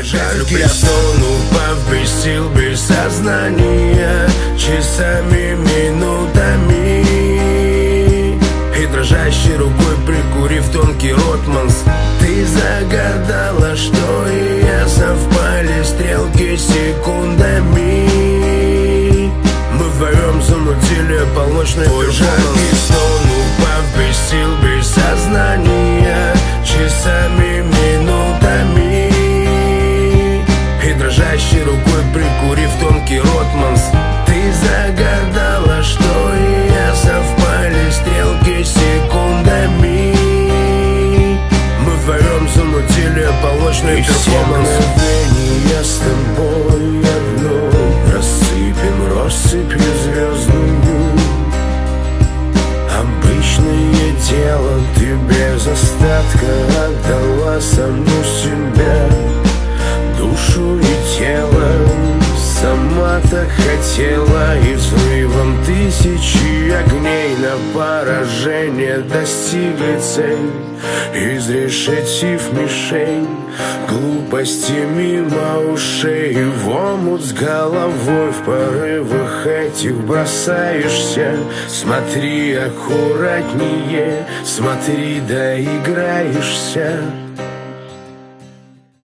Как я сон, упав без сил, без сознания, часами, минутами, и дрожащей рукой прикурив тонкий ротманс, ты загадала, что и я совпали стрелки секундами. Мы вдвоем замутили полночный перформанс. Жаркий сон, упав без сил, без сознания, часами, минутами, и дрожащей рукой прикурив тонкий ротманс, ты загадала, что и я совпали стрелки секундами. Мы вдвоем замутили полночный перформанс. Я с тобой одной рассыпем россыпью звездную. Обычное дело, ты без остатка отдала саму себя, душу и тело. Сама так хотела, и взрывом тысячи огней на поражение достигли цель, изрешетив мишень. Глупости мимо ушей, в омут с головой, в порывах этих бросаешься. Смотри аккуратнее, смотри, доиграешься.